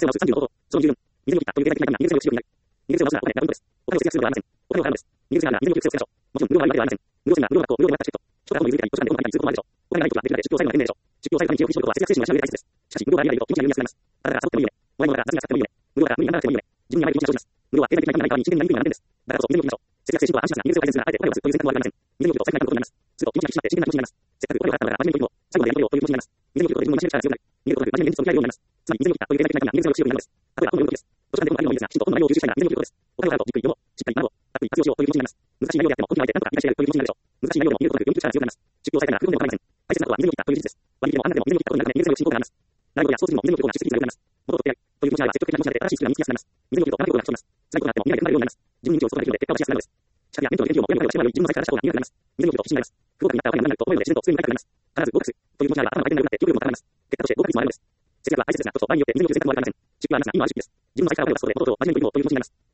性を回す35方法。その20分。水に切ったという経済的な人間性を使用になる。人間性を回すのはお金やポイントです。お金を節約するのではありません。お金を払うのです。人間性が水に寄付をつけましょう。もちろん、無料はあるわけではありません。無料線が無料学校、無料でもらったチケット。人がこの水に出たり、図書館でどんなに通行もあるでしょう。お金がないときはできるだけ出張最後まで丁寧でしょう。出張最後に気を引き締めることは節約精神を養う大切です。しかし、無料がありがとう気持ちが緩みやすくなります。あなたが誘ってもいいよね。お前の方が夏になってもいいよね。無料だから無理にならなくてもいいよね。自分に甘い気持ちが生じます。無料は経済的な意味がない代わりに一年に何分になるんです。だからこそ水に置きましょう。節約精神とは安心な人間性を改善するが、あえてお金を出すという選択はありません。水に置くと最高なことになります。すると気持ちが引き締まって真剣な気持ちになります。せっかくお金を払ったのだから真面目に取り組もう。最後までやり遂げようという気持ちになります。水に置くことで自分の真面目力が強くなる。逃げることなく真面目に現実と向き合えるようになります。つまり水に置きたという経済的な意味が人間性を強くなるのです。例えば本の読むことです。図書館で本の内容もいいですが、きちんと本の内容を重視したいなら水に置くことです。お金を払うとじっくり読もう。しっかり学ぼう。たっぷり活用しようという気持ちになります。難しい内容であっても本に入って何とか理解してやるという気持ちになるでしょう。難しい内容でも見ることなく読み切る力が強くなります。出費を抑えたいなら不分でも構いません。大切なことは水に置きたという事実です。割引でもあんなでも水に置きたことになるので人間性を信仰がなります。習い事やスポーツにも水に置くことが出席率が良くなります。元を取ってやるという気持ちがあれば積極的な気持ちが出て新しいスキルが身につきやすくなります。水に置くと学びをなくします。辛いことがあっても未来で学べるようになります。自分に道を作ることができるので結果を出しやすくなるのです。資格や免許の研究も親の声をしてもらうより自分の才からした方が見えるようになります。水に置くと必死になります。不合格になったお金が何になると思えるので自然とすぐに書いたくなります。必ず合格するという気持ちがあれば頭の回転が良くなって記憶力も高まります。結果として合格率も上がるのです。節約は大切ですが、コスト場合によって水に置く選択もありません。出費は皆さん今の時期です。自分の才からお金を出すことで物事を真面目に取り組もうという気持ちになります。